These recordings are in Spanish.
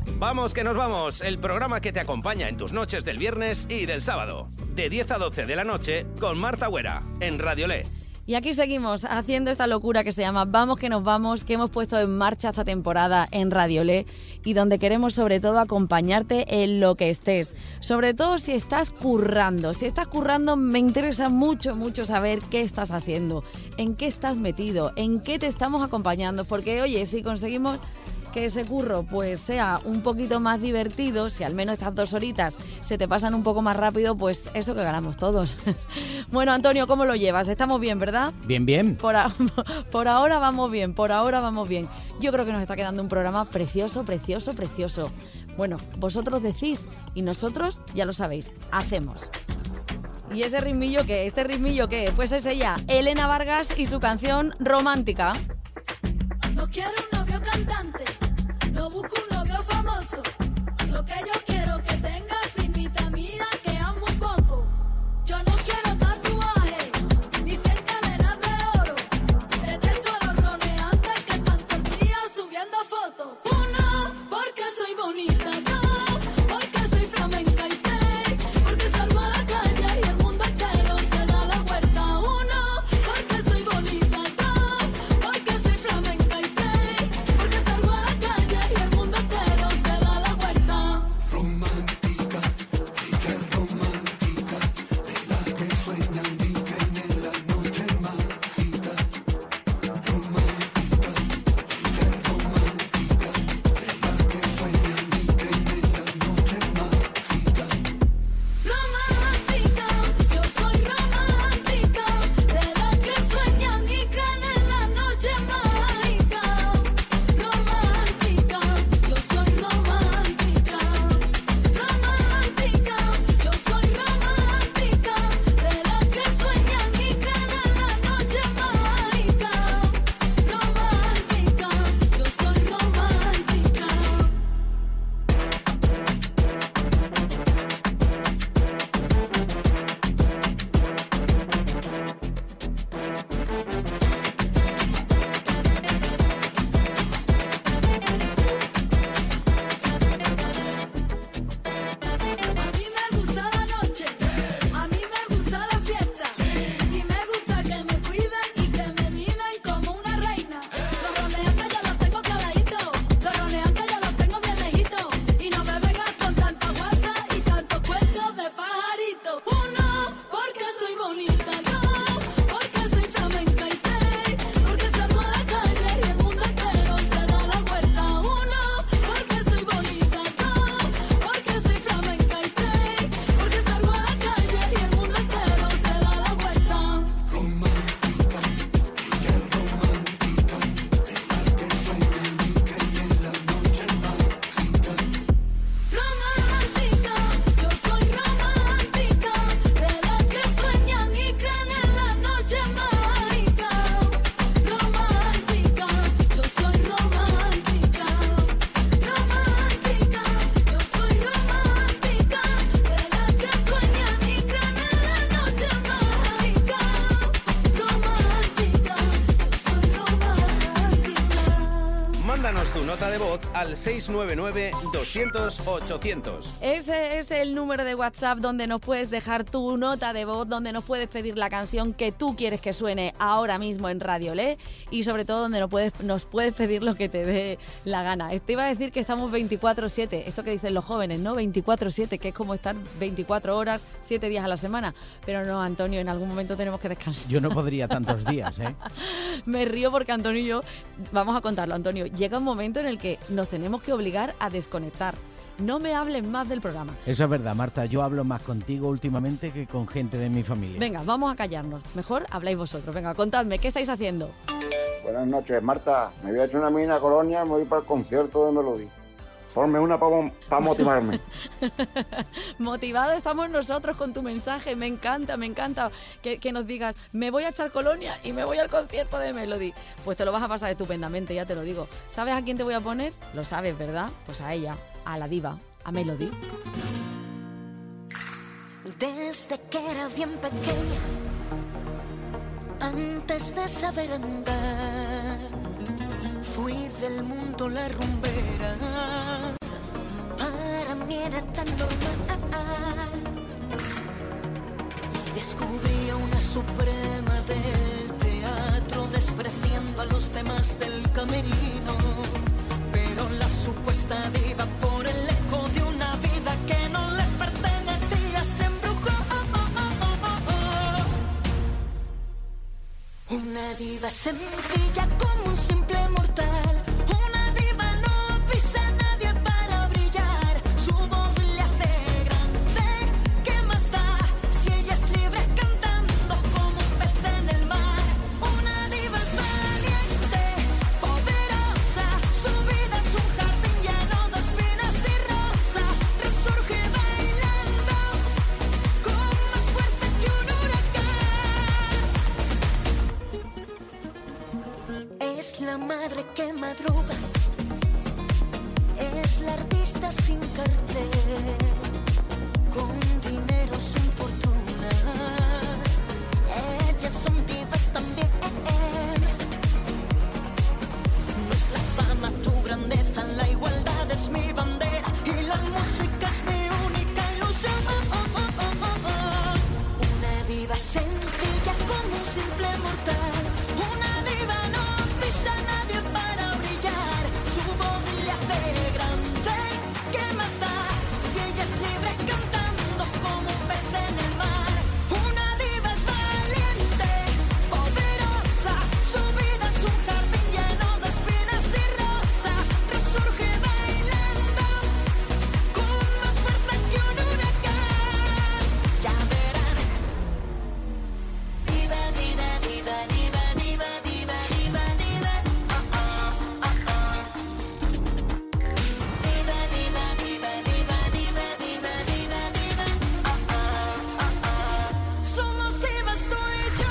Vamos que nos vamos, el programa que te acompaña en tus noches del viernes y del sábado, de 10 a 12 de la noche, con Marta Güera, en Radiolé. Y aquí seguimos haciendo esta locura que se llama Vamos que nos vamos, que hemos puesto en marcha esta temporada en Radiolé y donde queremos sobre todo acompañarte en lo que estés. Sobre todo si estás currando. Si estás currando me interesa mucho saber qué estás haciendo, en qué estás metido, en qué te estamos acompañando. Porque oye, si conseguimos que ese curro pues sea un poquito más divertido, si al menos estas 2 horitas se te pasan un poco más rápido, pues eso que ganamos todos. Bueno, Antonio, ¿cómo lo llevas? Estamos bien, ¿verdad? Bien. Por ahora vamos bien, Yo creo que nos está quedando un programa precioso. Bueno, vosotros decís y nosotros, ya lo sabéis, hacemos. ¿Y ese ritmillo qué? ¿Este ritmillo qué? Pues es ella, Elena Vargas y su canción Romántica. No quiero un novio cantante, no busco un novio famoso. Lo que yo quiero que tenga primita mía que amo un poco. Yo no quiero tatuaje, ni 100 cadenas de oro. Detesto a los roneantes que están todo el día subiendo fotos. Uno, porque soy bonita. Dos, porque soy flamenca y tres, porque salgo a la calle y el mundo entero se da la vuelta. Uno, porque soy bonita. Dos, porque soy flamenca y tres, porque salgo a la calle y el mundo entero se da la vuelta. Romántica, ella es romántica, de las que sueñan y creen en la noche mágica. Romántica, ella es romántica, de las que sueñan y creen en la noche mágica. Romántica, yo soy romántica, de las que sueñan y creen en la noche mágica. Romántica, yo soy romántica. Romántica, yo soy romántica, de las que sueñan y creen en la noche mágica. Romántica, yo soy romántica. A mí me gusta la noche, a mí me gusta la fiesta, y me gusta que me cuiden y que me mimen como una reina. Los roneantes ya los tengo caladitos, los roneantes ya los tengo bien lejitos, y no me vengas con tanta guasa y tantos cuentos de pajarito. Uno, porque soy bonita. Dos, porque soy flamenca y tres, porque salgo a la calle y el mundo entero se da la vuelta. Uno, porque soy bonita. Dos, porque soy flamenca y tres, porque salgo a la calle y el mundo entero se da la vuelta. Romántica, ella es romántica, de las que sueñan y creen en la noche mágica. Romántica, yo soy romántica, de las que sueñan y creen en la noche mágica. Romántica, yo soy romántica. Romántica, yo soy romántica, de las que sueñan y creen en la noche mágica. Romántica, yo soy romántica. Mándanos tu nota de voz al 699-200-800. Ese es el número de WhatsApp donde nos puedes dejar tu nota de voz, donde nos puedes pedir la canción que tú quieres que suene ahora mismo en Radiolé y sobre todo donde nos puedes pedir lo que te dé la gana. Te iba a decir que estamos 24/7, esto que dicen los jóvenes, ¿no? 24/7, que es como estar 24 horas, 7 días a la semana. Pero no, Antonio, en algún momento tenemos que descansar. Yo no podría tantos días, ¿eh? Me río porque Antonio y yo, vamos a contarlo, Antonio, llega un momento en el que nos tenemos que obligar a desconectar. No me hablen más del programa. Eso es verdad, Marta. Yo hablo más contigo últimamente que con gente de mi familia. Venga, vamos a callarnos. Mejor habláis vosotros. Venga, contadme, ¿qué estáis haciendo? Buenas noches, Marta. Me voy a echar una mina Colonia, me voy para el concierto de Melody. Ponme una para motivarme. Motivados estamos nosotros con tu mensaje. Me encanta que nos digas, me voy a echar Colonia y me voy al concierto de Melody. Pues te lo vas a pasar estupendamente, ya te lo digo. ¿Sabes a quién te voy a poner? Lo sabes, ¿verdad? Pues a ella, a la diva, a Melody. Desde que era bien pequeña, antes de saber andar, fui del mundo la rumbera. era tan normal. Y descubrí a una suprema del teatro, despreciando a los demás del camerino. Pero la supuesta diva, por el eco de una vida que no le pertenecía, se embrujó. Una diva sencilla como un simple mortal. Una diva no pisa a nadie para brillar. Su voz le hace grande. ¿Qué más da si ella es libre cantando como un pez en el mar? Una diva es valiente, poderosa. Su vida es un jardín lleno de espinas y rosas. Resurge bailando con más fuerza que un huracán. Es la madre que madruga, es la artista sin cartel, con dinero sin fortuna. Ellas son divas también. No es la fama tu grandeza, la igualdad es mi bandera y la música es mi única ilusión. Una diva sencilla como un simple mortal. Una diva no pisa a nadie para brillar. Su voz le hace grande. ¿Qué más da si ella es libre cantando como un pez en el mar? Una diva es valiente, poderosa. Su vida es un jardín lleno de espinas y rosas. Resurge bailando con más fuerza que un huracán. Ya verán. Diva, diva, diva, diva, diva, diva, diva, diva. Diva, diva, diva, diva, diva, diva, diva, diva. Somos divas tú y yo.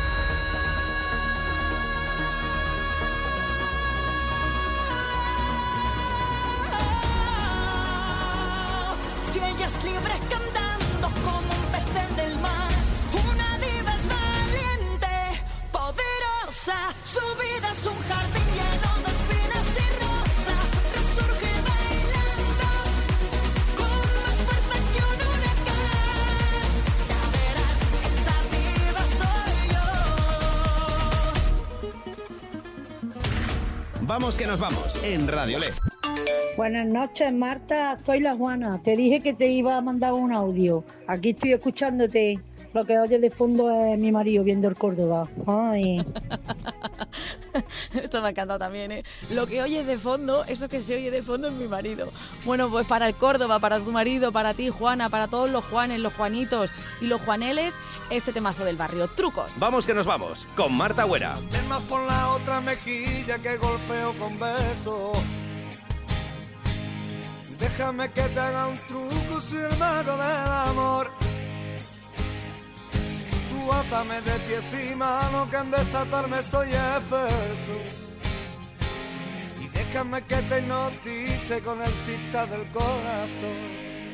Si ella es libre cantando como un pez en el mar. Una diva es valiente, poderosa. Su vida es un jardín lleno de espinas y rosas. Resurge bailando con más fuerza que un huracán. Ya verás, esa diva soy yo. Vamos que nos vamos en Radio LED. Buenas noches, Marta. Soy la Juana. Te dije que te iba a mandar un audio. Aquí estoy escuchándote. Lo que oyes de fondo es mi marido viendo el Córdoba. Ay. Esto me ha encantado también, ¿eh? Lo que oyes de fondo, eso que se oye de fondo es mi marido. Bueno, pues para el Córdoba, para tu marido, para ti, Juana, para todos los Juanes, los Juanitos y los Juaneles, este temazo del barrio. Trucos. Vamos que nos vamos con Marta Güera. Más por la otra mejilla que golpeo con besos. Déjame que te haga un truco, si el mago del amor. Tú átame de pies y manos, que en desatarme soy experto. Y déjame que te hipnotice con el tic-tac del corazón.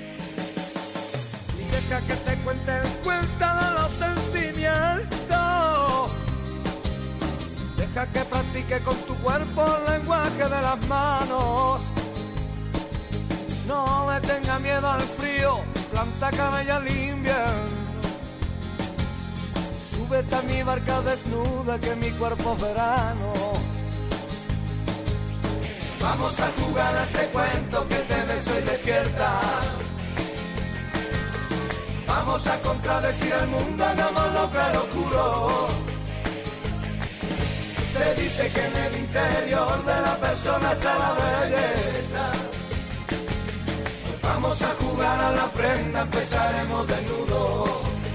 Y deja que te cuente el cuento de los sentimientos. Deja que practique con tu cuerpo el lenguaje de las manos. No le tenga miedo al frío, planta cabella al invierno. Súbete a mi barca desnuda, que mi cuerpo es verano. Vamos a jugar a ese cuento que te beso y despierta. Vamos a contradecir al mundo, hagámoslo claro oscuro. Se dice que en el interior de la persona está la belleza. Vamos a jugar a la prenda, empezaremos desnudos.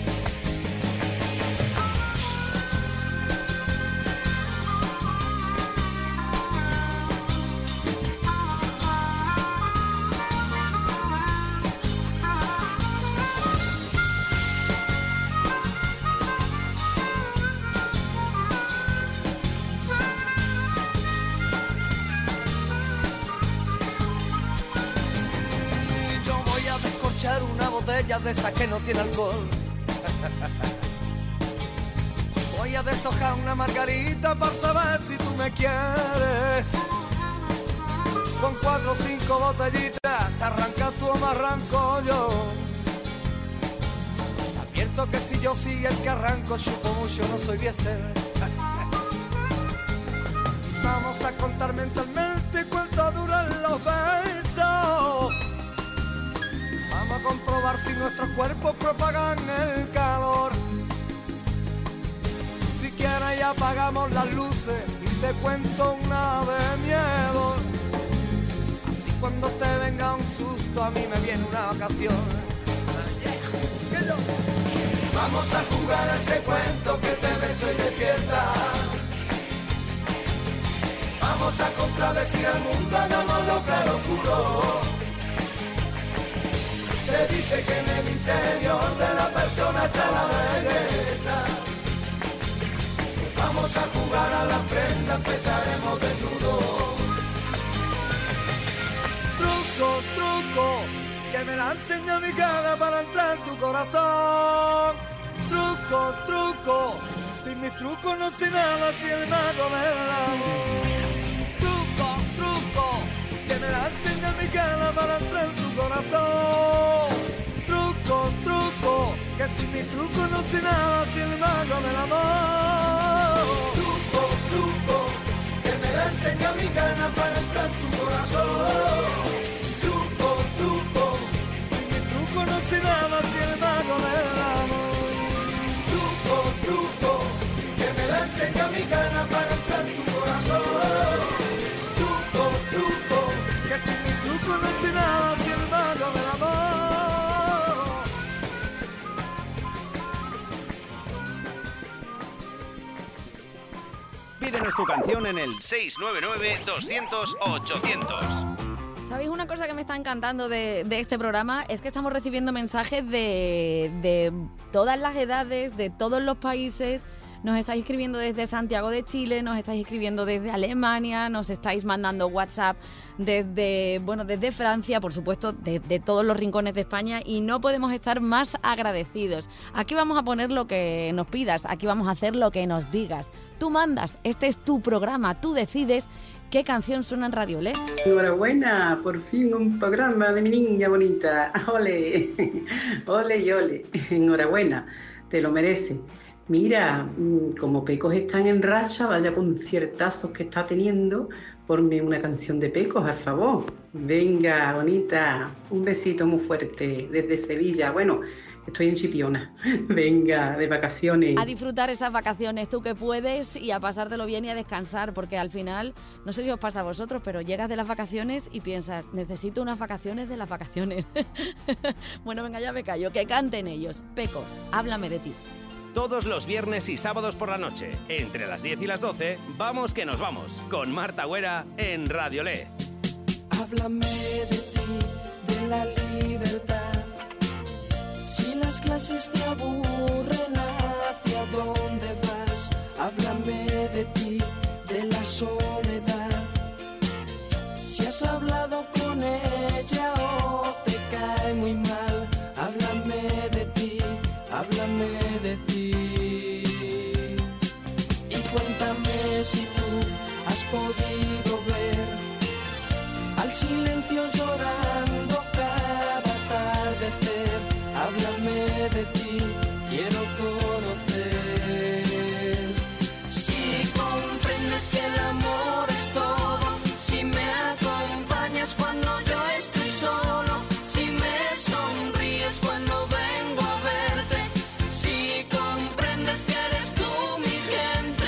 Una botella de esas que no tiene alcohol. Voy a deshojar una margarita para saber si tú me quieres. Con 4 o 5 botellitas te arrancas tú o me arranco yo. Te advierto que si yo soy el que arranco, chupo mucho, no soy diésel. Vamos a contar mentalmente cuánto duran los besos. Vamos a comprobar si nuestros cuerpos propagan el calor. Si quieres ya apagamos las luces y te cuento una de miedo. Así cuando te venga un susto a mí me viene una ocasión. Vamos a jugar a ese cuento que te beso y despierta. Vamos a contradecir al mundo, hagámoslo claro oscuro. Se dice que en el interior de la persona está la belleza. Vamos a jugar a la prenda, empezaremos desnudos. Truco, truco, que me la enseña mi cara para entrar en tu corazón. Truco, truco, sin mis trucos no sé nada, si el mago del amor. Truco, truco, que me la enseña mi cara para entrar en tu corazón. Truco, truco, que sin mis trucos no sé nada, si el mago del amor. Truco, truco, que me la enseña mi cara para entrar en tu corazón. Truco, truco, sin mis trucos no sé nada, si el mago del amor. Truco, truco, que me la enseña mi cara para entrar en tu corazón. Truco, truco, que sin mis trucos no sé nada, si el mago del amor. Pídenos tu canción en el 699-200-800. ¿Sabéis una cosa que me está encantando de este programa? Es que estamos recibiendo mensajes de todas las edades, de todos los países. Nos estáis escribiendo desde Santiago de Chile, nos estáis escribiendo desde Alemania, nos estáis mandando WhatsApp desde Francia, por supuesto, de todos los rincones de España, y no podemos estar más agradecidos. Aquí vamos a poner lo que nos pidas, aquí vamos a hacer lo que nos digas. Tú mandas, este es tu programa, tú decides qué canción suena en Radio Le. Enhorabuena, por fin un programa de mi niña bonita. Ole, ole y ole. Enhorabuena, te lo merece. Mira, como Pecos están en racha, vaya conciertazos que está teniendo, ponme una canción de Pecos, al favor. Venga, bonita, un besito muy fuerte desde Sevilla. Bueno, estoy en Chipiona. Venga, de vacaciones. A disfrutar esas vacaciones, tú que puedes, y a pasártelo bien y a descansar, porque al final, no sé si os pasa a vosotros, pero llegas de las vacaciones y piensas, necesito unas vacaciones de las vacaciones. Bueno, venga, ya me callo, que canten ellos. Pecos, háblame de ti. Todos los viernes y sábados por la noche, entre las 10 y las 12, vamos que nos vamos, con Marta Güera en Radio Le. Háblame de ti, de la libertad. Si las clases te aburren, ¿hacia dónde vas? Háblame de ti, de la soledad. Si has hablado con ella o te cae muy mal, háblame de ti, háblame de ti. Y cuéntame si tú has podido ver al silencio llorando cada atardecer. Háblame de ti, quiero conocer. Si comprendes que el amor es todo, si me acompañas cuando yo estoy solo, si me sonríes cuando vengo a verte, si comprendes que eres tú mi gente.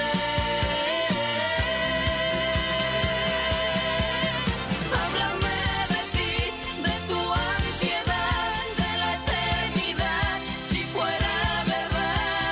Háblame de ti, de tu ansiedad, de la eternidad, si fuera verdad.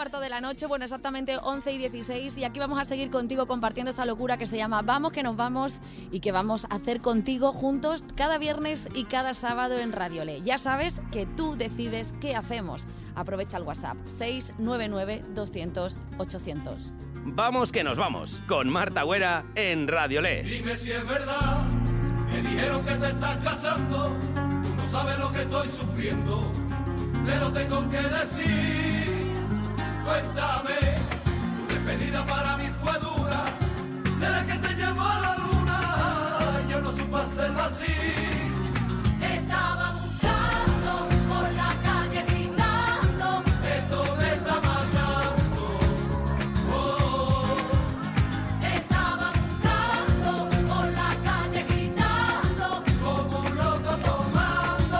11:15 de la noche, bueno, exactamente 11:16, y aquí vamos a seguir contigo compartiendo esta locura que se llama Vamos que nos vamos, y que vamos a hacer contigo juntos cada viernes y cada sábado en Radio Le. Ya sabes que tú decides qué hacemos. Aprovecha el WhatsApp 699 200 800. Vamos que nos vamos, con Marta Güera en Radio Le. Dime si es verdad, me dijeron que te estás casando, tú no sabes lo que estoy sufriendo, te lo tengo que decir. Cuéntame, tu despedida para mí fue dura, será que te llevó a la luna, yo no supe hacerlo así. Te estaba buscando por la calle gritando, esto me está matando. Oh. te estaba buscando por la calle gritando, Como un loco tomando.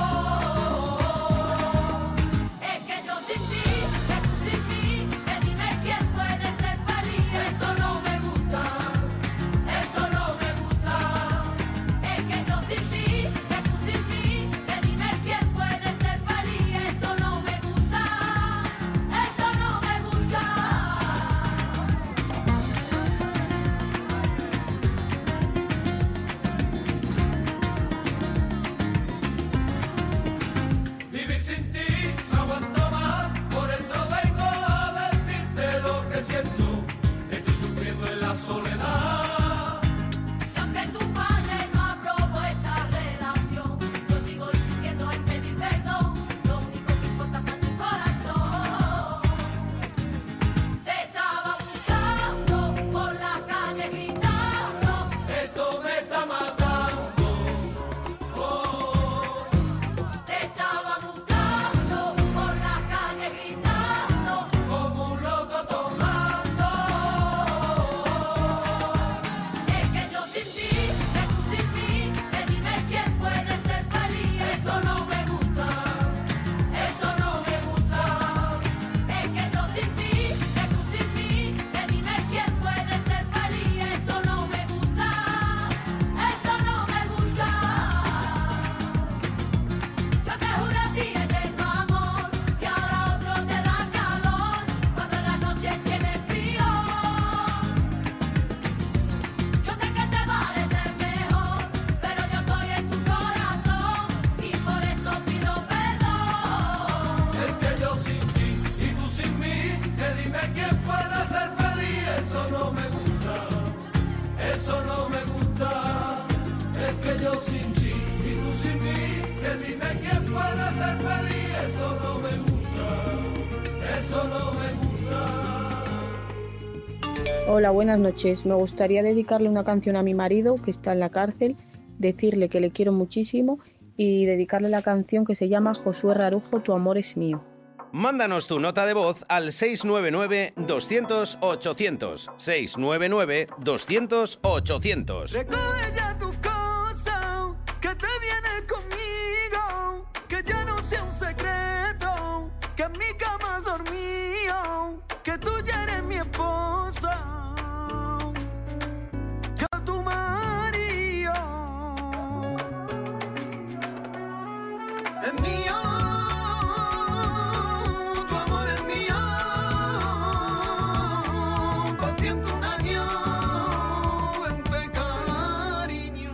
es que yo sin ti, que tú sin mí, que dime quién puede ser feliz, eso no me gusta, eso no me gusta, es que yo sin ti, que tú sin mí, que dime quién puede ser feliz, eso no me gusta, eso no me gusta. Vivir sin ti no aguanto más, por eso vengo a decirte lo que siento. Estoy sufriendo en la soledad. Y aunque tu padre no aprobó esta relación, yo sigo insistiendo en pedir perdón, lo único que importa está tu corazón. Te estaba buscando por la calle gritando, Esto me está matando. Oh. te estaba buscando por la calle gritando, Como un loco tomando. es que yo sin ti, que tú sin mí, que dime quién puede ser feliz, eso no me gusta, eso no me gusta, es que yo sin ti, que tú sin mí, que dime quién puede ser feliz, eso no me gusta, eso no me gusta. Yo te juro a ti eterno amor, y ahora otro te da calor, cuando en la noche tienes frío. Yo sé que te parece mejor, pero yo estoy en tu corazón y por eso pido perdón. Es que yo sin ti y tú sin mí, que dime quién puede ser feliz. Eso no me gusta, eso no me gusta. Es que yo sin ti y tú sin mí, que dime quién puede ser feliz. Eso no me gusta, eso no me gusta. Hola, buenas noches. Me gustaría dedicarle una canción a mi marido que está en la cárcel, decirle que le quiero muchísimo y dedicarle la canción que se llama Josué Rarujo, Tu amor es mío. Mándanos tu nota de voz al 699 200 800. 699 200 800. Recoge ya tu cosa, que te vienes conmigo, que ya no sea un secreto, que en mi cama has dormido, que tú ya eres mi esposa, yo tu marido, es mío, tu amor es mío, pa' 101 años, vente cariño.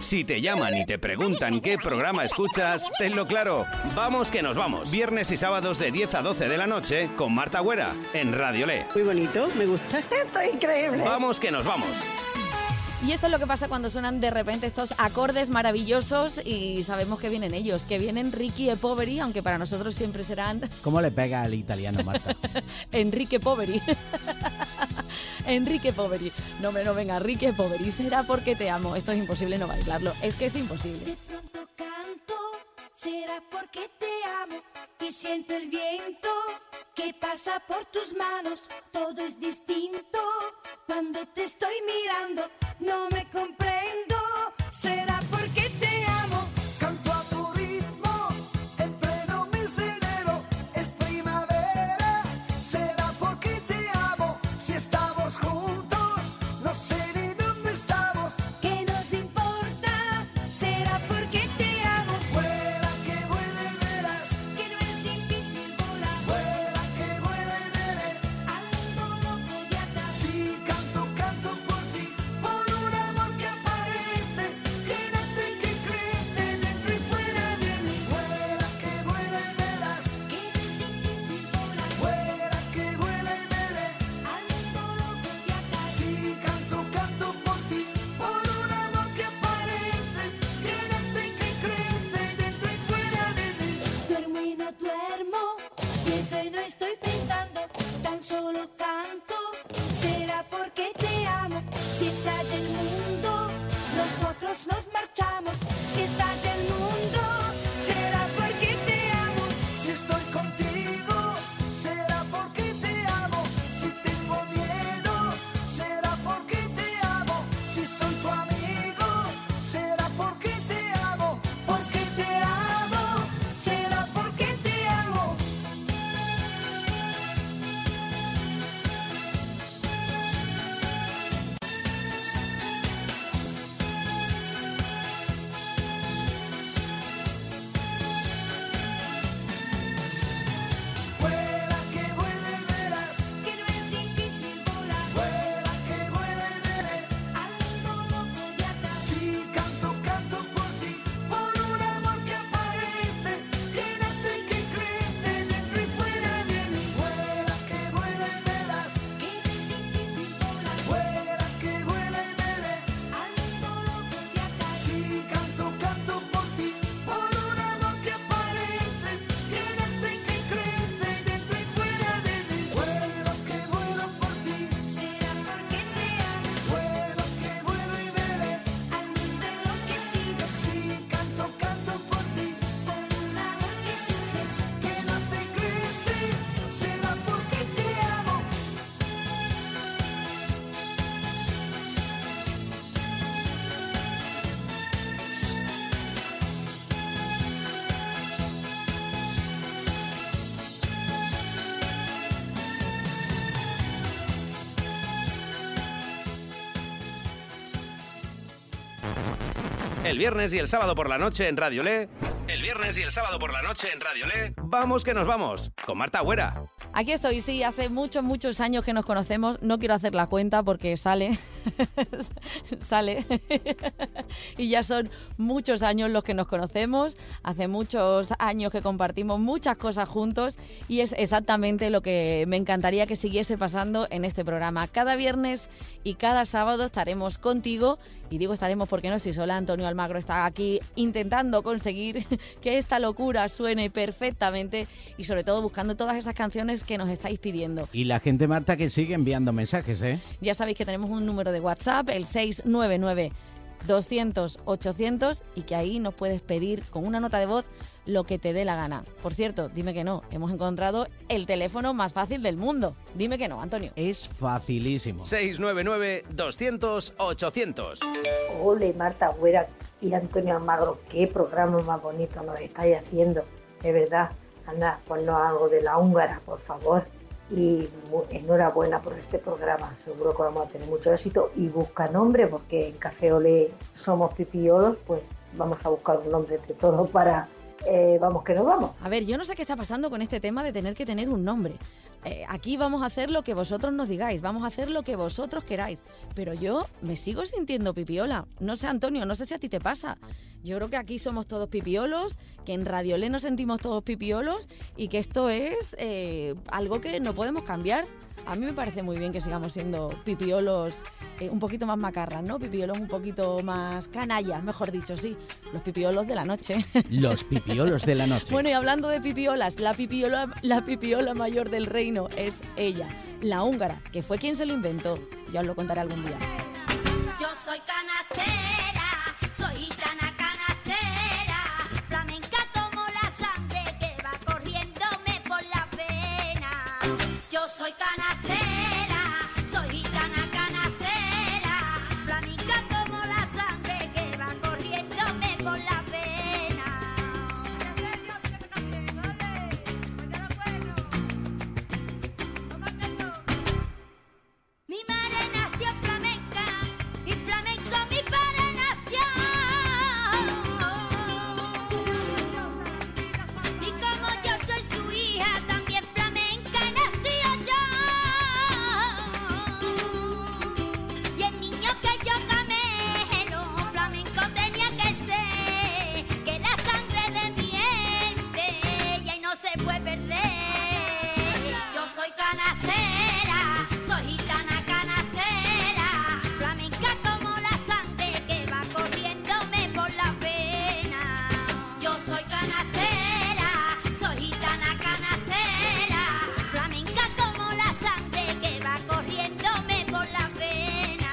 Si te llaman y te preguntan qué programa escuchas, tenlo claro. Vamos que nos vamos. Viernes y sábados de 10 a 12 de la noche con Marta Güera en Radio Le. Muy bonito, me gusta. Esto es increíble. Vamos que nos vamos. Y esto es lo que pasa cuando suenan de repente estos acordes maravillosos y sabemos que vienen ellos, que vienen Ricky e Poveri, aunque para nosotros siempre serán... ¿Cómo le pega al italiano, Marta? Enrique Poveri. Enrique Poveri. No, venga, Enrique Poveri. Será porque te amo. Esto es imposible no bailarlo. Es que es imposible. De pronto canto, será porque te amo y siento el viento que pasa por tus manos. Todo es distinto cuando te estoy mirando. No me comprendo, será porque te amo. Canto a tu ritmo en pleno mes de enero. Es primavera, será porque te amo. Si estamos juntos, no sé ni dónde estamos. ¿Qué nos importa? Será porque te amo. Vuela que vuela y verás Que no es difícil volar. Vuela que vuela y veré Al mundo loco de atrás. Si canto, canto por ti, por un amor que aparece, que nace y que crece dentro y fuera de mí. Vuela que vuela y verás Que no es difícil volar. Vuela que vuela y veré Al mundo loco de atrás. Si canto, canto por ti, por un amor que aparece, que nace y que crece dentro y fuera de mí. Duermo y no duermo, pienso y no estoy pensando, tan solo canto. Será porque te amo. Si estalla el mundo, nosotros nos marchamos. Si estalla el mundo, será porque te amo. Si estoy contigo, será porque te amo. Si tengo miedo, será porque te amo. Si soy tu amigo, será porque te amo. Porque te amo, será porque te amo. Vuela que vuela y verás Que no es difícil volar. Vuela que vuela y veré Al mundo loco de atrás. Si canto, canto por ti, por un amor que aparece, que nace y que crece dentro y fuera de mí. Vuela que vuela y verás Que no es difícil volar. Vuela que vuela y veré Al mundo loco de atrás. Si canto, canto por ti, por un amor que aparece, que nace y que crece dentro y fuera de mí. Vuelo que vuelo por ti, Será porque te amo. vuelo que vuelo y veré. Al mundo enloquecido. Si canto, canto por ti, Por un amor que sufre. que nace y crece, será porque te amo. El viernes y el sábado por la noche en Radio Le. El viernes y el sábado por la noche en Radio Le. Vamos que nos vamos. Con Marta Güera. Aquí estoy, sí, hace muchos años que nos conocemos. No quiero hacer la cuenta porque sale. sale. Y ya son muchos años los que nos conocemos. Hace muchos años que compartimos muchas cosas juntos. Y es exactamente lo que me encantaría que siguiese pasando en este programa. Cada viernes y cada sábado estaremos contigo. Y digo estaremos porque no estoy sola. Antonio Almagro está aquí intentando conseguir que esta locura suene perfectamente y sobre todo buscando todas esas canciones que nos estáis pidiendo. Y la gente, Marta, que sigue enviando mensajes, ¿eh? Ya sabéis que tenemos un número de WhatsApp, el 699 200 800, y que ahí nos puedes pedir con una nota de voz lo que te dé la gana. Por cierto, dime que no, hemos encontrado el teléfono más fácil del mundo. Dime que no, Antonio. Es facilísimo. 699 200 800. Ole, Marta Güera y Antonio Almagro, qué programa más bonito nos estáis haciendo, de verdad. Anda, ponnos algo de la húngara, por favor. Y enhorabuena por este programa, seguro que vamos a tener mucho éxito. Y busca nombre, porque en Café Olé somos pipiolos, pues vamos a buscar un nombre de todos para vamos que nos vamos. A ver, yo no sé qué está pasando con este tema de tener que tener un nombre. aquí vamos a hacer lo que vosotros nos digáis, vamos a hacer lo que vosotros queráis. Pero yo me sigo sintiendo pipiola. No sé, Antonio, no sé si a ti te pasa. Yo creo que aquí somos todos pipiolos, que en Radiolé nos sentimos todos pipiolos y que esto es algo que no podemos cambiar. A mí me parece muy bien que sigamos siendo pipiolos un poquito más macarras, ¿no? Pipiolos un poquito más canallas, mejor dicho, sí. Los pipiolos de la noche. Los pipiolos de la noche. Bueno, y hablando de pipiolas, la pipiola mayor del reino es ella, la húngara, que fue quien se lo inventó. Ya os lo contaré algún día. Yo soy canastera, soy gitana canastera, flamenca como la sangre que va corriéndome por la pena. Yo soy canastera, soy gitana canastera, flamenca como la sangre que va corriéndome por la pena. Mi madre nació flamenca y flamenco mi padre nació. Y como yo soy su hija, también flamenca nació yo. Y el niño que yo camelo, flamenco tenía que ser, que la sangre de mi ente y ahí no se puede perder. Yo soy canastera, soy gitana canastera, flamenca como la sangre que va corriéndome por la vena. Yo soy canastera, soy gitana canastera, flamenca como la sangre que va corriéndome por la vena.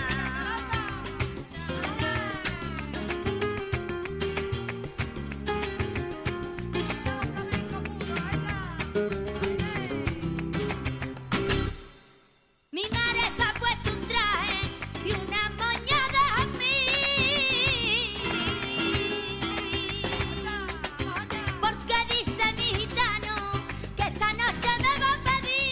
Mi madre se ha puesto un traje y una moñada a mí, porque dice mi gitano que esta noche me va a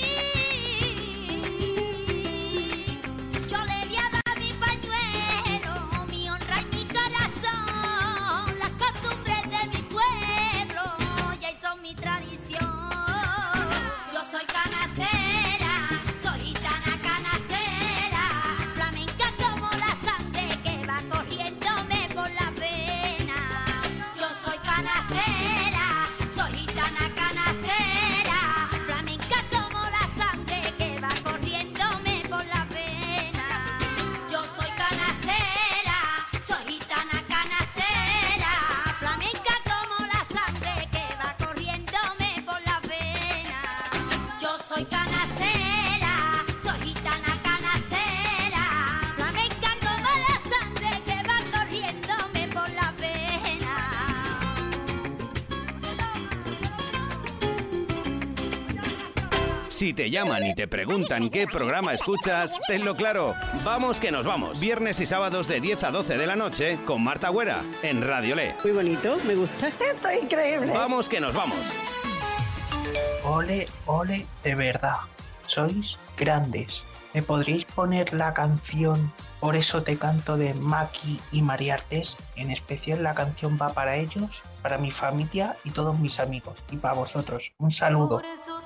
pedir. Yo le voy a dar mi pañuelo, mi honra y mi corazón, las costumbres de mi pueblo, y ahí son mi tradición. Yo soy canastera, soy gitana canastera, flamenca como la sangre que va corriéndome por la vena. Yo soy canastera, soy gitana canastera, flamenca como la sangre que va corriéndome por la vena. Yo soy canastera, soy gitana canastera, flamenca como la sangre que va corriéndome por la vena. Yo soy canastera, soy gitana canastera, flamenca como la sangre que va corriéndome por la vena. Si te llaman y te preguntan qué programa escuchas, tenlo claro. Vamos que nos vamos. Viernes y sábados de 10 a 12 de la noche con Marta Güera en Radiolé. Muy bonito, me gusta. Esto es increíble. Vamos que nos vamos. Ole, ole, de verdad. Sois grandes. ¿Me podríais poner la canción Por eso te canto de Maki y María Artés? En especial la canción va para ellos, para mi familia y todos mis amigos. Y para vosotros. Un saludo.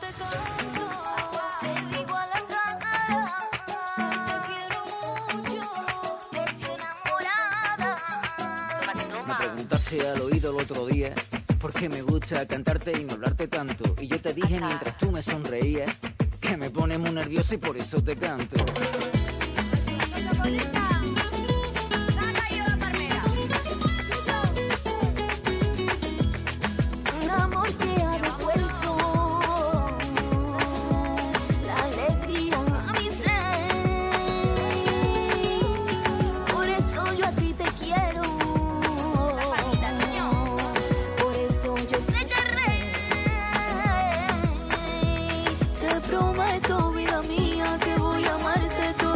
Me preguntaste al oído el otro día por qué me gusta cantarte y no hablarte tanto. Y yo te dije mientras tú me sonreías que me pones muy nervioso y por eso te canto. Un amor que ha devuelto la alegría a mi ser. Por eso yo a ti te quiero. Por eso yo te querré. Te prometo, vida mía, que voy a amarte todo.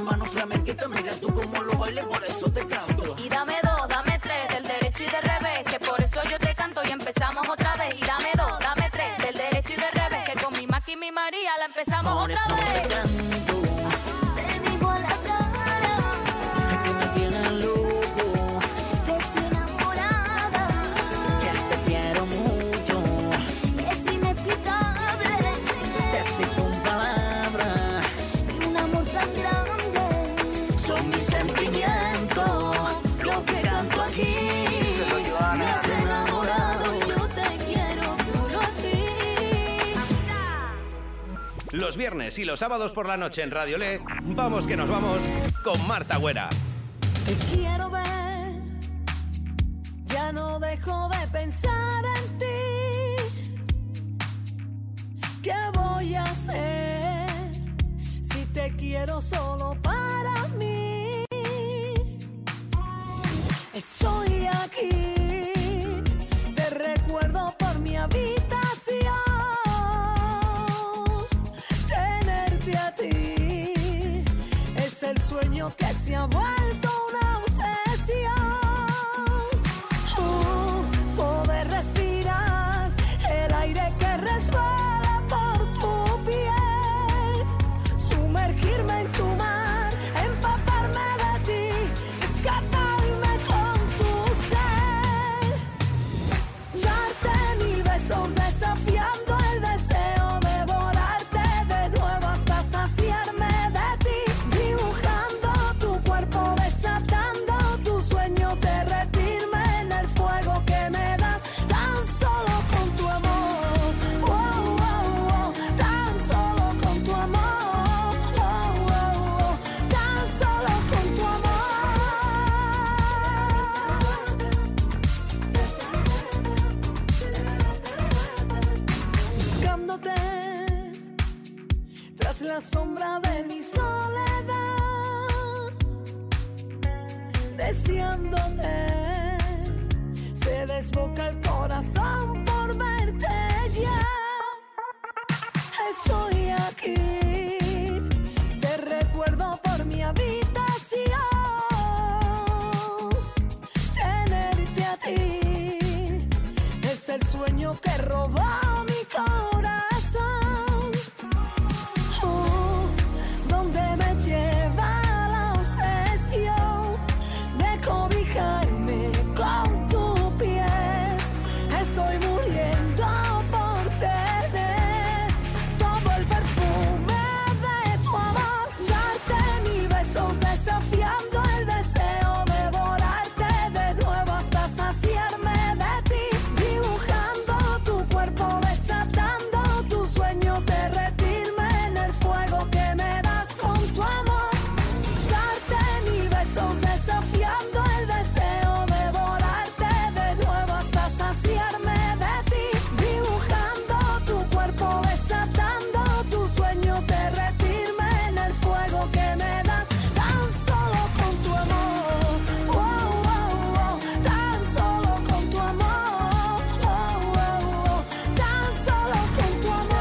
manos flamenquitas, mira tú cómo lo bailes, por eso te canto. Y dame 2, dame 3, del derecho y del revés, que por eso yo te canto y empezamos otra vez. Y dame 2, dame 3, del derecho y del revés, que con mi Maki y mi María la empezamos Por otra eso vez. te canto. Te digo a la cara que me tienes loco, que estoy enamorada, que te quiero mucho, es inexplicable, te sé con palabras. un amor tan grande. Son mis sentimientos, lo que canto aquí. Me has enamorado y yo te quiero solo a ti. Los viernes y los sábados por la noche en Radio Le, vamos que nos vamos con Marta Güera. Te quiero ver, ya no dejo de pensar en ti. ¿Qué voy a hacer si te quiero solo para mí? Estoy aquí, te recuerdo por mi habitación. Tenerte a ti es el sueño que se ha vuelto una obsesión. Poder respirar el aire que resbala por tu piel, sumergirme en tu mar, empaparme de ti, escaparme con tu ser, darte 1000 besos desafiando el deseo, devorarte de nuevo hasta saciarme de ti, dibujando tu cuerpo, desatando tus sueños, derretirme en el fuego que me das, tan solo con tu amor, oh, oh, oh, tan solo con tu amor, oh, oh, oh, tan solo con tu amor. Buscándote tras la sombra de mi soledad, deseándote, se desboca el corazón por verte ya. Estoy aquí, te recuerdo por mi habitación. Tenerte a ti es el sueño que robó mi corazón. Donde me lleva la obsesión de cobijarme con tu piel. Estoy muriendo por tener todo el perfume de tu amor, darte 1000 besos desafiando el deseo, devorarte de nuevo hasta saciarme de ti, dibujando tu cuerpo, desatando tus sueños, derretirme en el fuego que me das con tu amor, darte 1000 besos desafiando el deseo, devorarte de nuevo hasta saciarme de ti, dibujando tu cuerpo, desatando tus sueños, derretirme en el fuego que me das, tan solo con tu amor, oh, oh, oh, tan solo con tu amor, oh, oh, oh, tan solo con tu amor.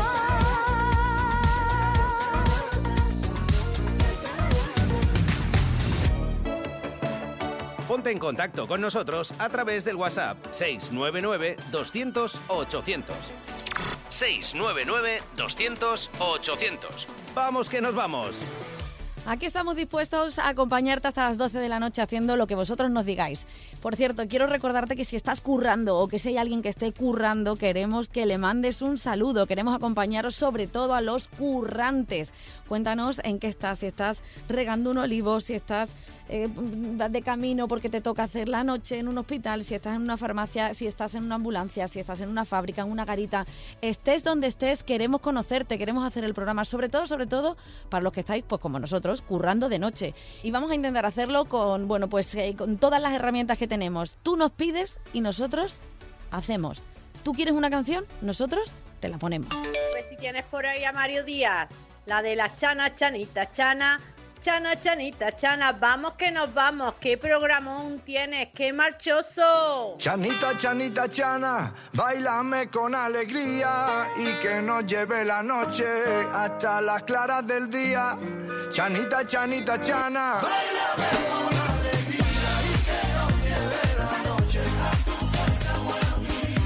Ponte en contacto con nosotros a través del WhatsApp 699 200 800. 699 200 800. Vamos que nos vamos. Aquí estamos dispuestos a acompañarte hasta las 12 de la noche haciendo lo que vosotros nos digáis. Por cierto, quiero recordarte que si estás currando o que si hay alguien que esté currando, queremos que le mandes un saludo. Queremos acompañaros sobre todo a los currantes. Cuéntanos en qué estás, si estás regando un olivo, si estás de camino porque te toca hacer la noche en un hospital, si estás en una farmacia, si estás en una ambulancia, si estás en una fábrica, en una garita. Estés donde estés, queremos conocerte, queremos hacer el programa, sobre todo para los que estáis, pues como nosotros, currando de noche. Y vamos a intentar hacerlo con, con todas las herramientas que tenemos. Tú nos pides y nosotros hacemos. ¿Tú quieres una canción? Nosotros te la ponemos. Pues si tienes por ahí a Mario Díaz, la de la Chana, Chanita, Chana, Chana, Chanita, Chana, vamos que nos vamos. ¿Qué programón tienes? ¡Qué marchoso! Chanita, Chanita, Chana, bailame con alegría y que nos lleve la noche hasta las claras del día. Chanita, chanita, chana. Báilame con alegría y que nos lleve la noche a tu casa, buena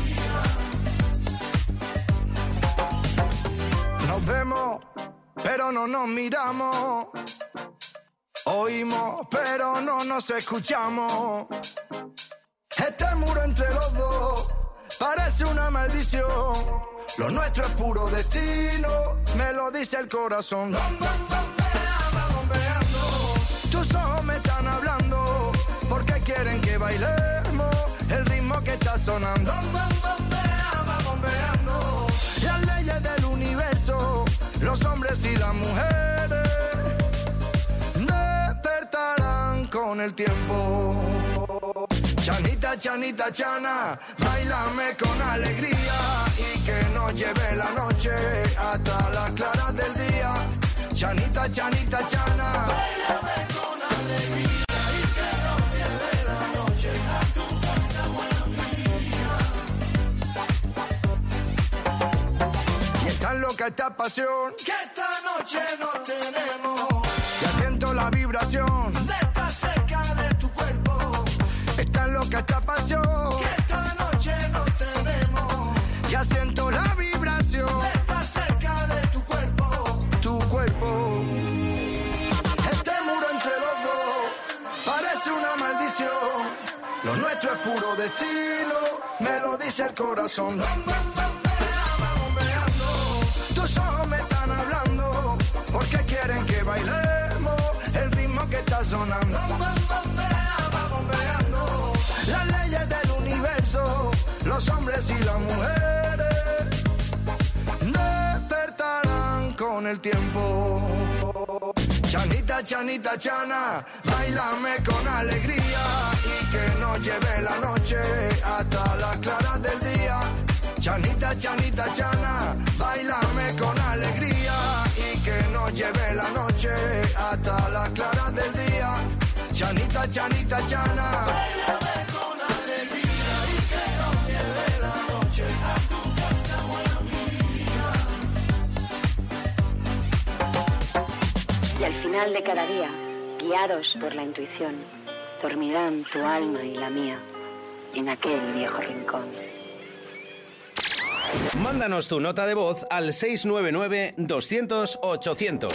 mía. Nos vemos, pero no nos miramos. Oímos, pero no nos escuchamos. Este muro entre los dos parece una maldición. Lo nuestro es puro destino, me lo dice el corazón. Bombeando, tus ojos me están hablando, porque quieren que bailemos el ritmo que está sonando. Bombeando, las leyes del universo, los hombres y las mujeres despertarán con el tiempo. Chanita, chanita, chana, bailame con alegría y que nos lleve la noche hasta las claras del día. Chanita, chanita, chana, Báilame con alegría y que nos lleve la noche a tu casa, buena mía. y es tan loca esta pasión Que esta noche nos tenemos. ya siento la vibración De estar cerca de tu cuerpo. es tan loca esta pasión Que esta noche nos tenemos. ya siento la vibración De estar cerca de tu cuerpo. tu cuerpo. Este muro entre los dos parece una maldición. Lo nuestro es puro destino, me lo dice el corazón. Bombeando, tus ojos me están hablando, porque quieren que bailemos el ritmo que está sonando. Bombeando, las leyes del universo, los hombres y las mujeres despertarán con el tiempo. Chanita, chanita, chana, bailame con alegría y que nos lleve la noche hasta las claras del día. Chanita, chanita, chana, bailame con alegría y que nos lleve la noche hasta las claras del día. Chanita, chanita, chana, Báilame con alegría y que nos lleve la noche a tu casa, buena mía. Y al final de cada día, guiados por la intuición, dormirán tu alma y la mía en aquel viejo rincón. Mándanos tu nota de voz al 699-200-800.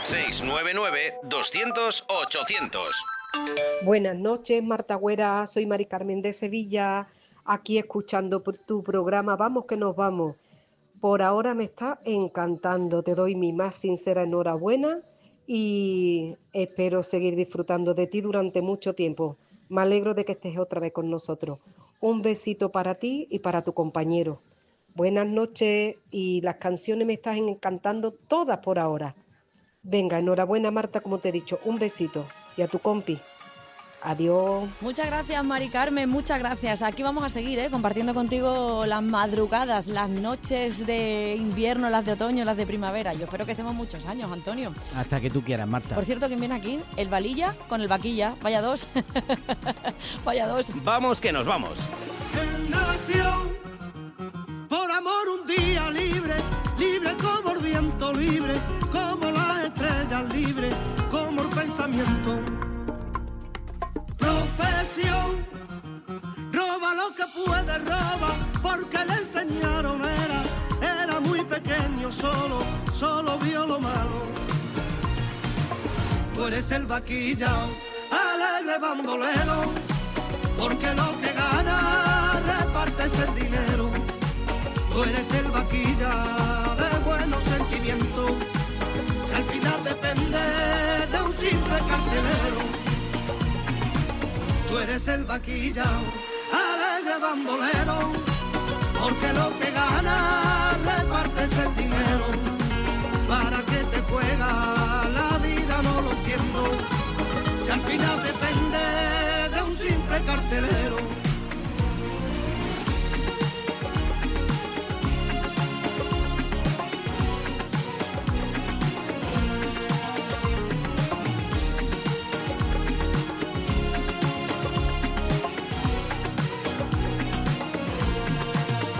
699-200-800. Buenas noches, Marta Güera, soy Mari Carmen de Sevilla, aquí escuchando tu programa Vamos que nos vamos. Por ahora me está encantando, te doy mi más sincera enhorabuena y espero seguir disfrutando de ti durante mucho tiempo. Me alegro de que estés otra vez con nosotros. Un besito para ti y para tu compañero. Buenas noches y las canciones me están encantando todas por ahora. Venga, enhorabuena Marta, como te he dicho, un besito y a tu compi. Adiós. Muchas gracias, Mari Carmen, muchas gracias. Aquí vamos a seguir compartiendo contigo las madrugadas, las noches de invierno, las de otoño, las de primavera. Yo espero que estemos muchos años, Antonio. Hasta que tú quieras, Marta. Por cierto, ¿quién viene aquí? El Valilla con el Vaquilla. Vaya dos. Vaya dos. Vamos que nos vamos. Él nació por amor un día libre, libre como el viento, libre como las estrellas, libre como el pensamiento. Profesión, roba lo que puede, roba, porque le enseñaron, era muy pequeño, solo vio lo malo. Tú eres el vaquilla, alegre bandolero, porque lo que gana repartes el dinero. Tú eres el vaquilla de buenos sentimientos, si al final depende de un simple carcelero. Tú eres el vaquilla, alegre bandolero, porque lo que gana repartes el dinero. ¿Para qué te juega la vida? No lo entiendo, si al final depende de un simple carcelero.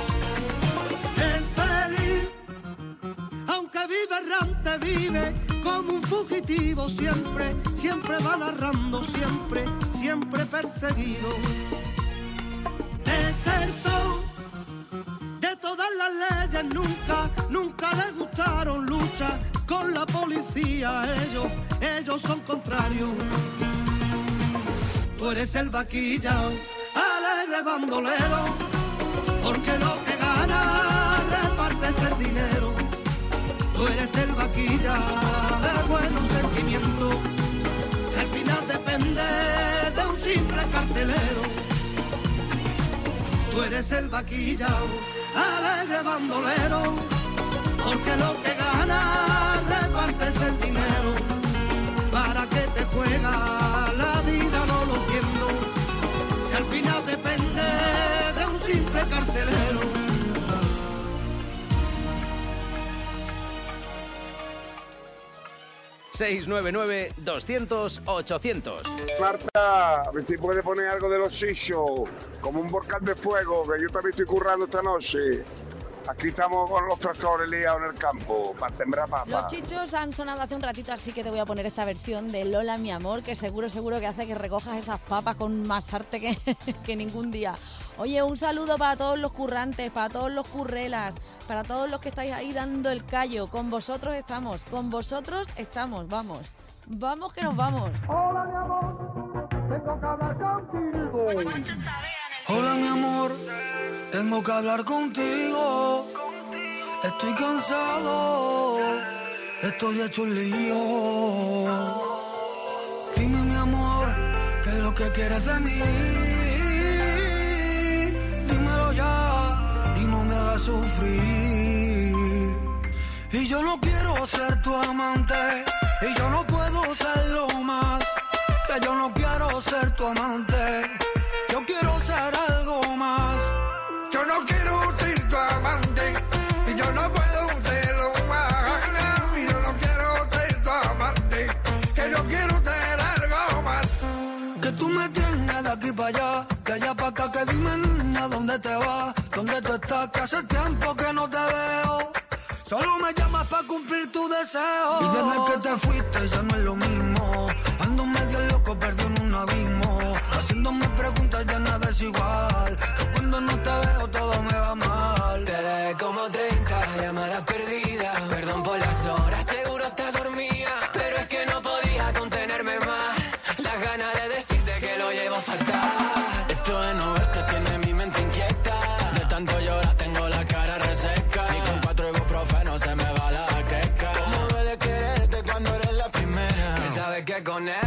Vive fugitivo siempre, siempre va narrando, siempre, siempre perseguido. Desertó de todas las leyes, nunca les gustaron luchar con la policía, ellos son contrarios. Tú eres el vaquilla, alegre bandolero, porque lo que ganas repartes el dinero. Tú eres el vaquilla de buenos sentimientos, si al final depende de un simple carcelero. Tú eres el vaquilla, alegre bandolero, porque lo que ganas repartes el dinero. ¿Para qué te juega la vida? No lo entiendo, si al final depende de un simple carcelero. ...699-200-800. Marta, a ver si puede poner algo de los chichos, como un volcán de fuego, que yo también estoy currando esta noche. Aquí estamos con los tractores liados en el campo para sembrar papas. Los chichos han sonado hace un ratito, así que te voy a poner esta versión de Lola, mi amor, que seguro que hace que recojas esas papas con más arte que ningún día. Oye, un saludo para todos los currantes, para todos los currelas, para todos los que estáis ahí dando el callo. Con vosotros estamos, vamos. Vamos que nos vamos. Hola, mi amor, tengo que hablar contigo. Hola, mi amor, tengo que hablar contigo. Estoy cansado, estoy hecho un lío. Dime, mi amor, ¿qué es lo que quieres de mí? Dímelo ya y no me hagas sufrir. Y yo no quiero ser tu amante, y yo no puedo serlo más. Que yo no quiero ser tu amante, yo quiero ser algo más. Yo no quiero ser tu amante, y yo no puedo serlo más. Y yo no quiero ser tu amante, que yo quiero ser algo más. Que tú me tienes de aquí para allá, de allá para acá, que dime, niña, ¿dónde te vas? ¿Dónde tú estás? Que hace tiempo que no te veo. Solo me llamas para cumplir tu deseo. Y desde que te fuiste ya no es lo mismo. Ando medio loco, perdido en un abismo. Haciéndome preguntas ya nada es igual. Que cuando no te veo todo me va mal. Te dejé como 30 llamadas perdidas. Perdón por las horas, seguro estás dormida. Pero es que no podía contenerme más. Las ganas de decirte que lo llevo fatal. Esto de no verte tiene mi mente inquieta. De tanto llorar tengo la cara reseca. Ni con 4 ibuprofeno se me va la queca. Cómo duele quererte cuando eres la primera. Que sabes que con él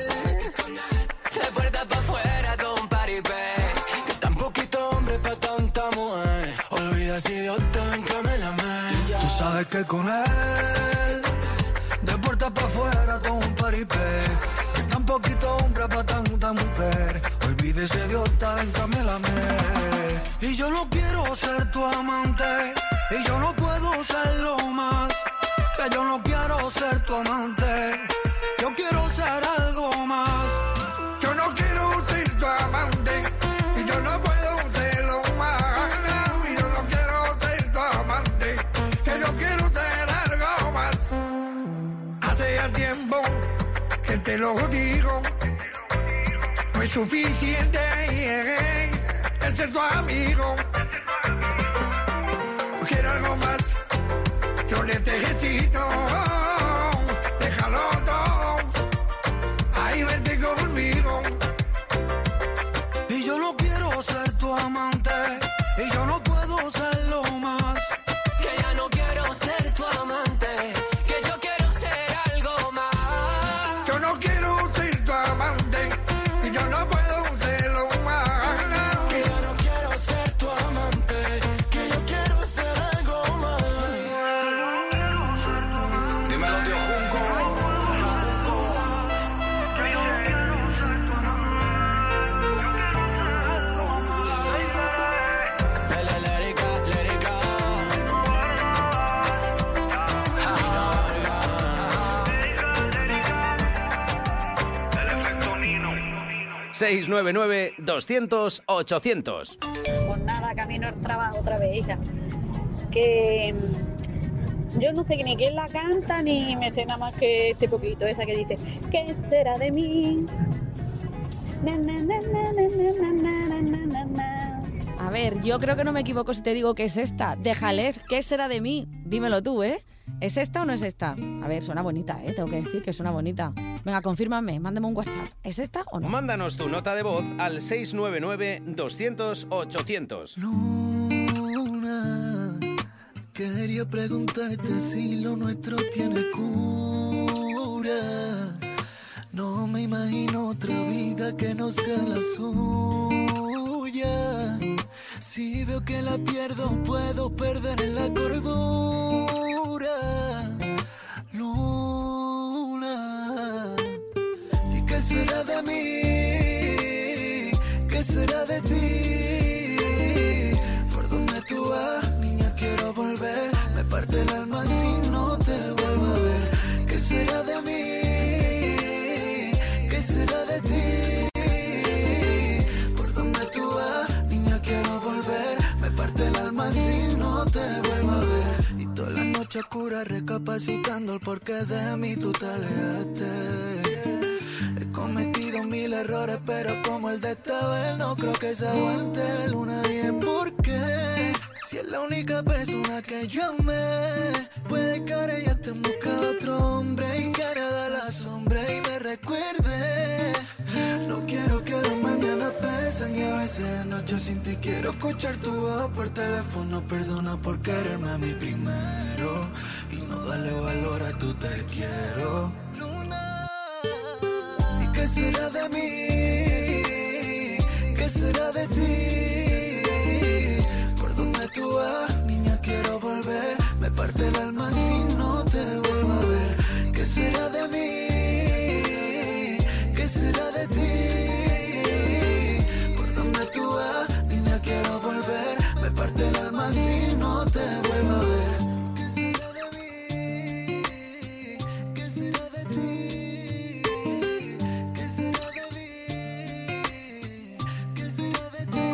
de puerta pa' afuera todo un paripé. Que tan poquito hombre pa' tanta mujer. Olvida ese idiota, ven que me la me. Tú sabes que con él de puerta pa' afuera todo un paripé. Que tan poquito hombre pa' tanta mujer. Olvida ese idiota, ven que me la me. Y yo no quiero ser tu amante, y yo no puedo serlo más. Que yo no quiero ser tu amante, yo quiero ser algo más. Yo no quiero ser tu amante, y yo no puedo serlo más. Y yo no quiero ser tu amante, que yo quiero ser algo más. Hace ya tiempo que te lo digo, no es suficiente el ser tu amigo. Quiero algo más, yo necesito. Déjalo todo, ahí vente conmigo. Y yo no quiero ser tu amante, y yo no puedo serlo más. Que ya no quiero ser tu amante, que yo quiero ser algo más. Yo no quiero ser tu amante, y yo no puedo serlo más. Que yo no quiero ser tu amante, que yo quiero ser algo más. Dímelo, tío Junco. Lérica. 699-200-800. Pues nada, camino al trabajo otra vez, hija. Que Yo no sé ni quién la canta, ni me sé nada más que este poquito, esa que dice, ¿qué será de mí? Na, na, na, na, na, na, na, na, na. A ver, yo creo que no me equivoco si te digo que es esta. De Jalez, ¿qué será de mí? Dímelo tú, ¿eh? ¿Es esta o no es esta? A ver, suena bonita, ¿eh? Tengo que decir que suena bonita. Venga, confírmame, mándame un WhatsApp. ¿Es esta o no? Mándanos tu nota de voz al 699-200-800. Luna, quería preguntarte si lo nuestro tiene cura. No me imagino otra vida que no sea la suya. Si veo que la pierdo, puedo perder la cordura. Luna, ¿y qué será de mí? ¿Qué será de ti? ¿Por dónde tú vas, niña? Quiero volver. Me parte el alma si no te vuelvo a ver. ¿Qué será de mí? ¿Qué será de ti? ¿Por dónde tú vas, niña? Quiero volver. Me parte el alma si no te vuelvo a ver. Y toda la noche oscura recapacitando el porqué de mí tú te alejaste. He cometido 1000 errores, pero como el de esta vez no creo que se aguante. Luna, dije ¿por qué? Si es la única persona que yo amé. Puede que ahora ya te busca otro hombre y que nada la sombra y me recuerde. No quiero que las mañanas pesen y a veces de noche sin ti quiero escuchar tu voz por teléfono. Perdona por quererme a mí primero y no darle valor a tu te quiero. ¿Y qué será de mí? ¿Qué será de ti? ¿Por dónde tú vas, niña? Quiero volver. Me parte el alma si no te vuelvo a ver. ¿Qué será de mí? ¿Qué será de ti? ¿Por dónde tú vas, niña? Quiero volver. Me parte el alma si no te vuelvo a ver. ¿Qué será de mí? ¿Qué será de ti? ¿Qué será de mí? ¿Qué será de ti?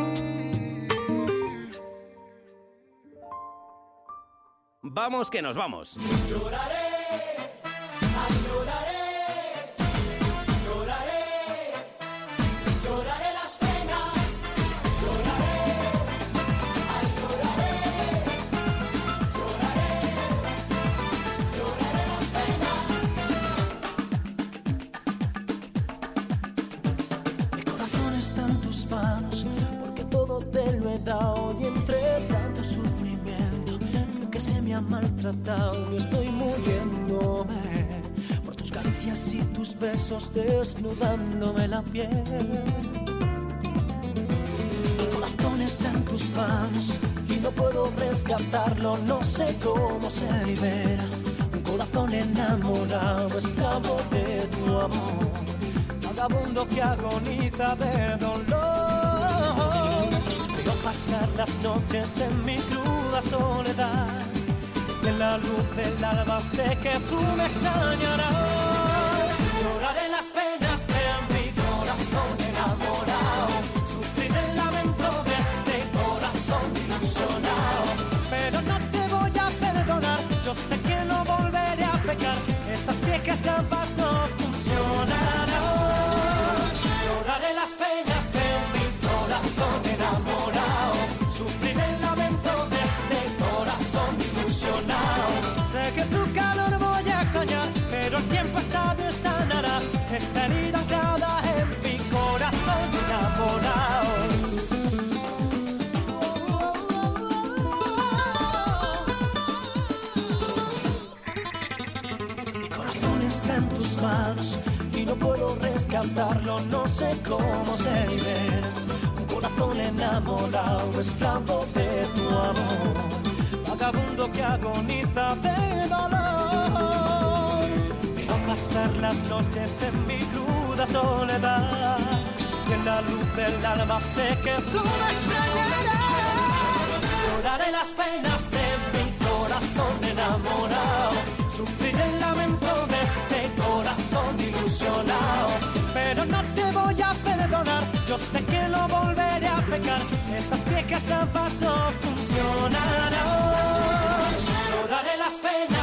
Vamos que nos vamos. Lloraré, ay lloraré, lloraré, lloraré las penas, lloraré, ay lloraré, lloraré, lloraré las penas. Mi corazón está en tus manos, porque todo te lo he dado y entre tanto sufrimiento creo que se me ha maltratado y estoy muriéndome por tus caricias y tus besos desnudándome la piel. Mi corazón está en tus manos y no puedo rescatarlo, no sé cómo se libera un corazón enamorado, esclavo de tu amor, vagabundo que agoniza de dolor. Veo pasar las noches en mi cruda soledad y en la luz del alba sé que tú me extrañarás. Lloraré las penas de mi corazón enamorado, sufrir el lamento de este corazón ilusionado. Pero no te voy a perdonar, yo sé que no volveré a pecar, esas viejas trampas no funcionarán. Lloraré las penas de mi corazón enamorado, sufrir el lamento de este corazón ilusionado. Sé que tu calor voy a extrañar, pero el tiempo sabio sanará esta herida anclada en mi corazón enamorado. Mi corazón está en tus manos y no puedo rescatarlo, no sé cómo se libera un corazón enamorado, esclavo de tu amor, vagabundo que agoniza de dolor. Veo pasar las noches en mi cruda soledad y en la luz del alba sé que tú me extrañarás. Lloraré las penas de mi corazón enamorado, sufrir el lamento de este corazón ilusionado. Pero no te voy a perdonar, yo sé que no volveré a pecar, esas viejas trampas no funcionarán. Lloraré las penas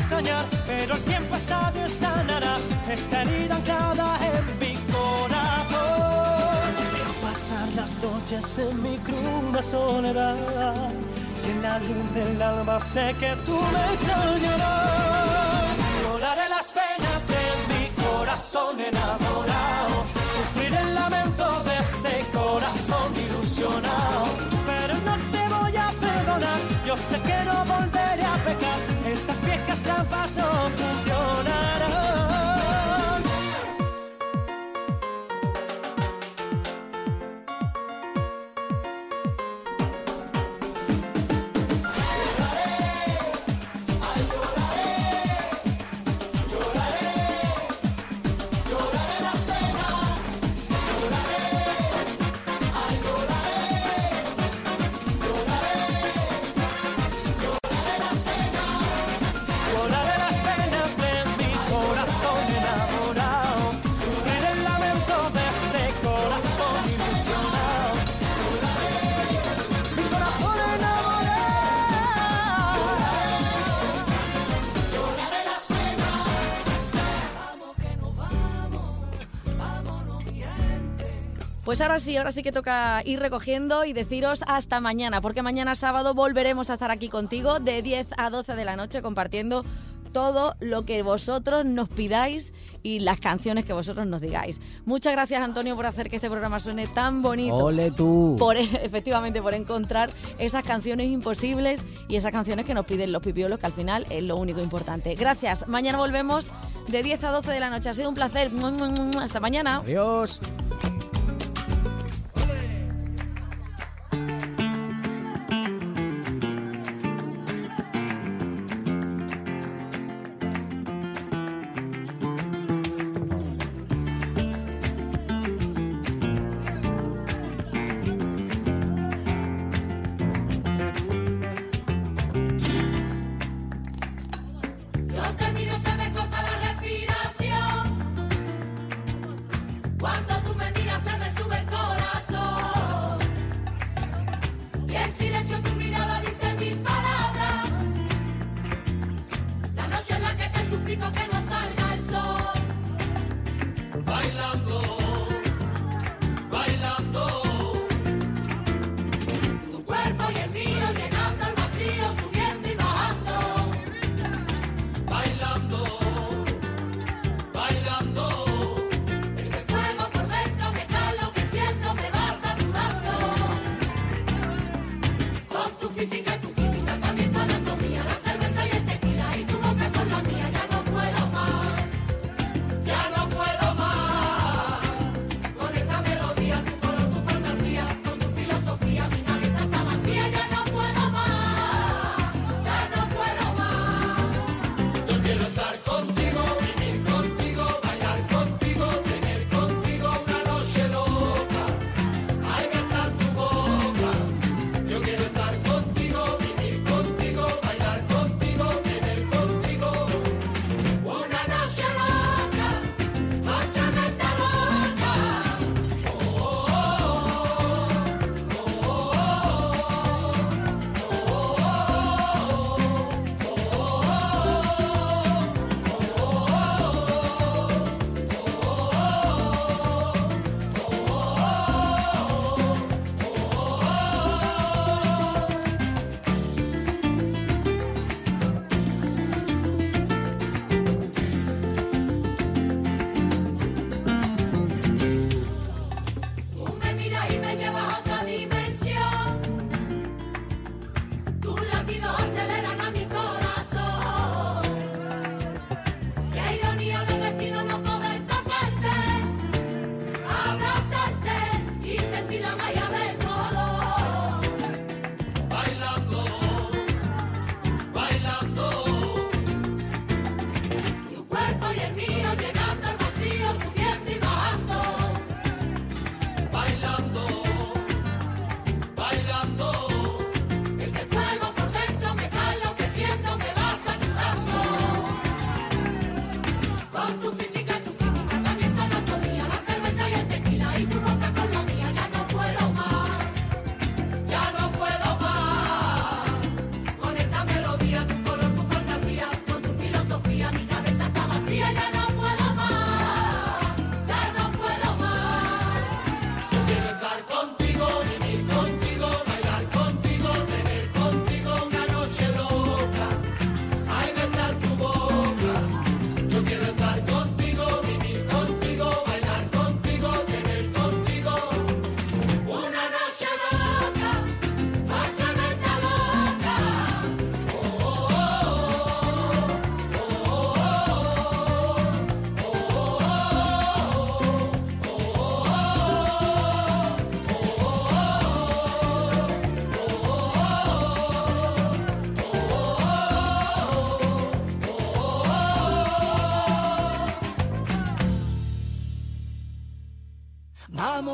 soñar, pero el tiempo sabio sanará esta herida anclada en mi corazón. Quiero pasar las noches en mi cruda soledad y en la luz del alma sé que tú me extrañarás. Lloraré las penas de mi corazón enamorado, sufrir el lamento de este corazón ilusionado, pero no te voy a perdonar, yo sé que no volveré a pecar, esas viejas trampas no funcionarán. Pues ahora sí que toca ir recogiendo y deciros hasta mañana, porque mañana sábado volveremos a estar aquí contigo de 10 a 12 de la noche compartiendo todo lo que vosotros nos pidáis y las canciones que vosotros nos digáis. Muchas gracias, Antonio, por hacer que este programa suene tan bonito. ¡Ole tú! Efectivamente, por encontrar esas canciones imposibles y esas canciones que nos piden los pipiolos, que al final es lo único importante. Gracias. Mañana volvemos de 10 a 12 de la noche. Ha sido un placer. Hasta mañana. Adiós. Yo te miro, se me corta la respiración. Cuando tú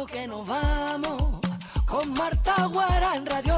Vamos que nos vamos con Marta Guara en Radio